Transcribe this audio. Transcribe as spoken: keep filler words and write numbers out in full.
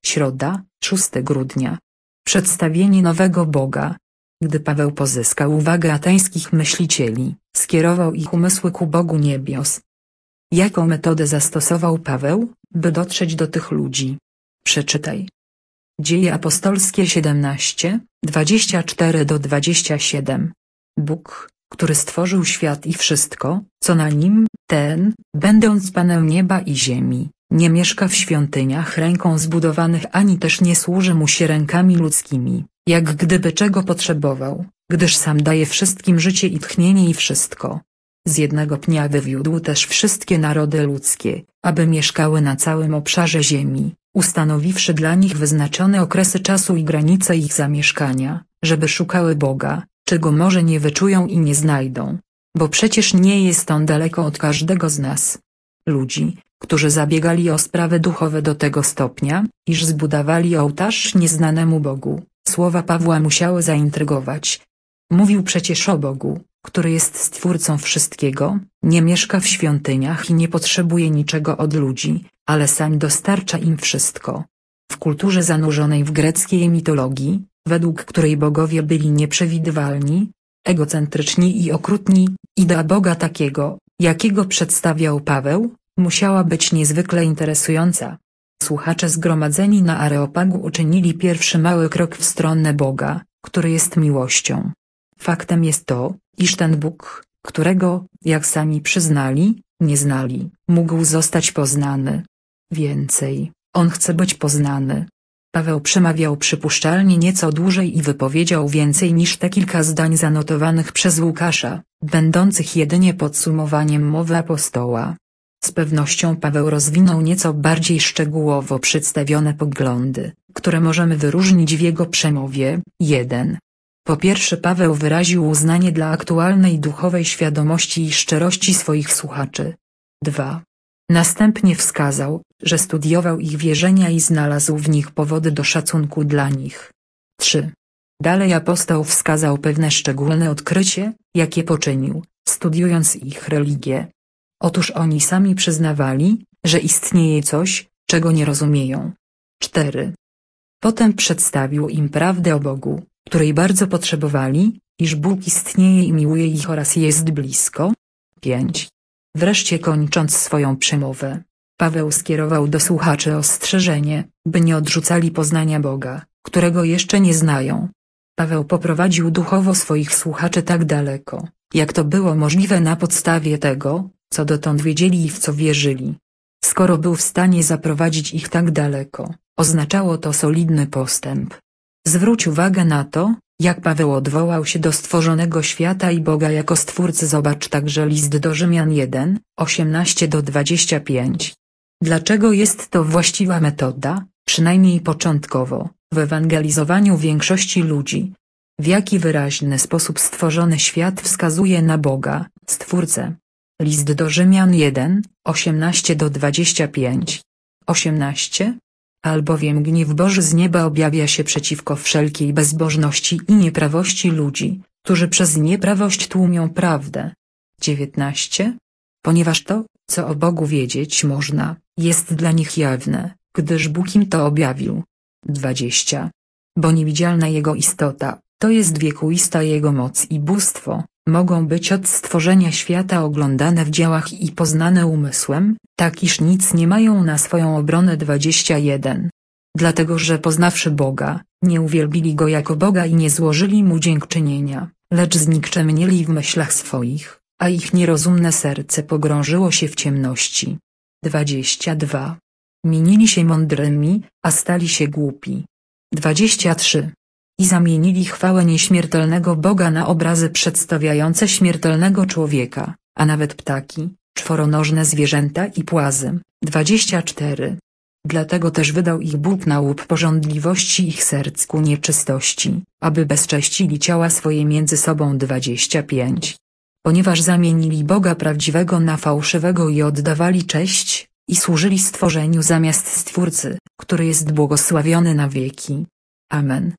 Środa, szóstego grudnia. Przedstawienie nowego Boga. Gdy Paweł pozyskał uwagę ateńskich myślicieli, skierował ich umysły ku Bogu niebios. Jaką metodę zastosował Paweł, by dotrzeć do tych ludzi? Przeczytaj. Dzieje apostolskie siedemnaście, dwadzieścia cztery do dwudziestego siódmego. Bóg, który stworzył świat i wszystko, co na nim, ten, będąc Panem nieba i ziemi, nie mieszka w świątyniach ręką zbudowanych ani też nie służy mu się rękami ludzkimi, jak gdyby czego potrzebował, gdyż sam daje wszystkim życie i tchnienie i wszystko. Z jednego pnia wywiódł też wszystkie narody ludzkie, aby mieszkały na całym obszarze ziemi, ustanowiwszy dla nich wyznaczone okresy czasu i granice ich zamieszkania, żeby szukały Boga, czego może nie wyczują i nie znajdą. Bo przecież nie jest on daleko od każdego z nas. Ludzi, którzy zabiegali o sprawy duchowe do tego stopnia, iż zbudowali ołtarz nieznanemu Bogu, słowa Pawła musiały zaintrygować. Mówił przecież o Bogu, który jest Stwórcą wszystkiego, nie mieszka w świątyniach i nie potrzebuje niczego od ludzi, ale sam dostarcza im wszystko. W kulturze zanurzonej w greckiej mitologii, według której bogowie byli nieprzewidywalni, egocentryczni i okrutni, idea Boga takiego, jakiego przedstawiał Paweł, musiała być niezwykle interesująca. Słuchacze zgromadzeni na Areopagu uczynili pierwszy mały krok w stronę Boga, który jest miłością. Faktem jest to, iż ten Bóg, którego, jak sami przyznali, nie znali, mógł zostać poznany. Więcej, on chce być poznany. Paweł przemawiał przypuszczalnie nieco dłużej i wypowiedział więcej niż te kilka zdań zanotowanych przez Łukasza, będących jedynie podsumowaniem mowy apostoła. Z pewnością Paweł rozwinął nieco bardziej szczegółowo przedstawione poglądy, które możemy wyróżnić w jego przemowie. jeden. Po pierwsze, Paweł wyraził uznanie dla aktualnej duchowej świadomości i szczerości swoich słuchaczy. dwa. Następnie wskazał, że studiował ich wierzenia i znalazł w nich powody do szacunku dla nich. trzy. Dalej apostoł wskazał pewne szczególne odkrycie, jakie poczynił, studiując ich religię. Otóż oni sami przyznawali, że istnieje coś, czego nie rozumieją. cztery. Potem przedstawił im prawdę o Bogu, której bardzo potrzebowali, iż Bóg istnieje i miłuje ich oraz jest blisko. pięć. Wreszcie kończąc swoją przemowę, Paweł skierował do słuchaczy ostrzeżenie, by nie odrzucali poznania Boga, którego jeszcze nie znają. Paweł poprowadził duchowo swoich słuchaczy tak daleko, jak to było możliwe na podstawie tego, co dotąd wiedzieli i w co wierzyli. Skoro był w stanie zaprowadzić ich tak daleko, oznaczało to solidny postęp. Zwróć uwagę na to, jak Paweł odwołał się do stworzonego świata i Boga jako Stwórcy. Zobacz także list do Rzymian jeden, osiemnaście do dwudziestego piątego. Dlaczego jest to właściwa metoda, przynajmniej początkowo, w ewangelizowaniu większości ludzi? W jaki wyraźny sposób stworzony świat wskazuje na Boga, Stwórcę? List do Rzymian jeden, osiemnaście do dwudziestego piątego. osiemnaście. Albowiem gniew Boży z nieba objawia się przeciwko wszelkiej bezbożności i nieprawości ludzi, którzy przez nieprawość tłumią prawdę. dziewiętnaście. Ponieważ to, co o Bogu wiedzieć można, jest dla nich jawne, gdyż Bóg im to objawił. dwadzieścia. Bo niewidzialna Jego istota, to jest wiekuista Jego moc i bóstwo, mogą być od stworzenia świata oglądane w dziełach i poznane umysłem, tak iż nic nie mają na swoją obronę. dwadzieścia jeden. Dlatego że poznawszy Boga, nie uwielbili Go jako Boga i nie złożyli Mu dziękczynienia, lecz znikczemnieli w myślach swoich, a ich nierozumne serce pogrążyło się w ciemności. dwadzieścia dwa. Minili się mądrymi, a stali się głupi. dwadzieścia trzy. I zamienili chwałę nieśmiertelnego Boga na obrazy przedstawiające śmiertelnego człowieka, a nawet ptaki, czworonożne zwierzęta i płazy. dwadzieścia cztery. Dlatego też wydał ich Bóg na łup pożądliwości ich serc ku nieczystości, aby bezcześcili ciała swoje między sobą. dwadzieścia pięć. Ponieważ zamienili Boga prawdziwego na fałszywego i oddawali cześć, i służyli stworzeniu zamiast Stwórcy, który jest błogosławiony na wieki. Amen.